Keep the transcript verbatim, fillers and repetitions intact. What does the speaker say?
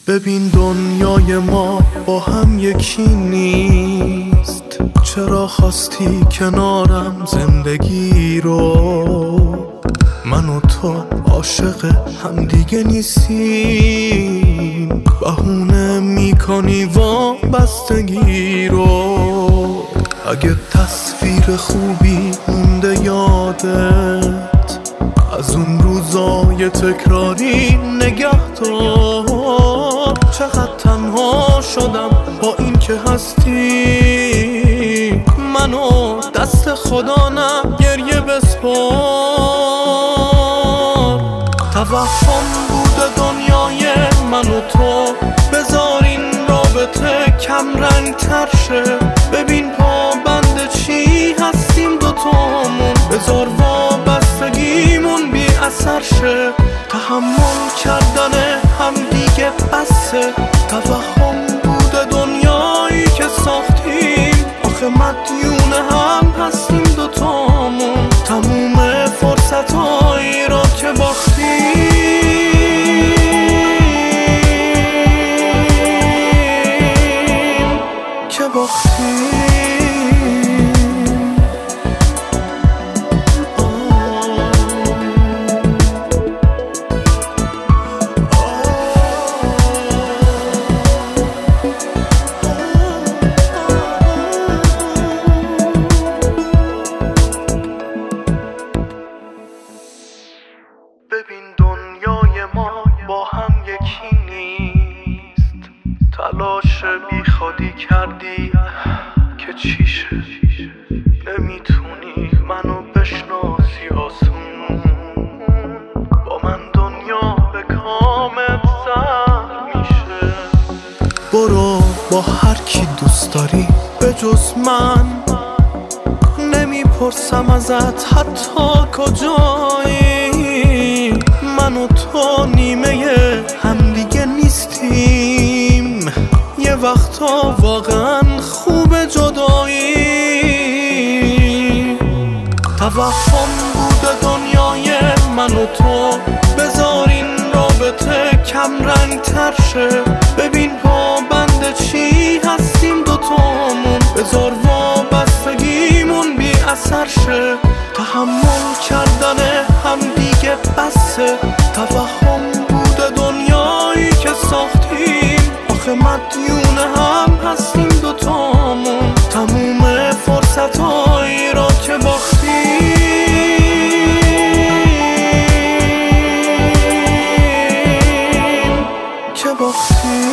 ببین دنیای ما با هم یکی نیست. چرا خواستی کنارم زندگی رو؟ من و تو عاشق هم دیگه نیستیم. بهونه میکنی وابستگی رو. اگه تصویر خوبی مونده یادت از اون روزای تکراری نگه دار. چقدر تنها شدم با این که هستی. منو دست خدا نه گریه بسپار. توهم بوده دنیای من و تو. بذار این رابطه کم رنگ تر شه. ببین پا بند چی هستیم دوتامون. بذار وابستگیمون بی اثر شه. تحمل کردن هم دیگه بسه. توهم بوده دنیایی که ساختیم. آخه مدیون هم هستیم دوتامون. تموم فرصتایی را که باختیم که باختیم ببین دنیای ما با هم یکی نیست. تلاش بی خودی کردی که چیشه. نمیتونی منو بشناسی آسون. با من دنیا به کامت سر میشه. برو با هر کی دوست داری به جز من. نمیپرسم ازت حتی کجایی. من و تو نیمه همدیگه نیستیم. یه وقتا واقعا خوب جدایی. توهم بوده دنیای من و تو. بذار این رابطه کم رنگ تر شه. ببین پا بند چی هستیم دوتامون. بذار وابستگیمون بی اثر شه. تحمل کردن هم دیگه بسه. توهم بوده دنیایی که ساختیم. آخه مدیون هم هستیم دوتامون. تموم فرصتایی را که باختیم که باختیم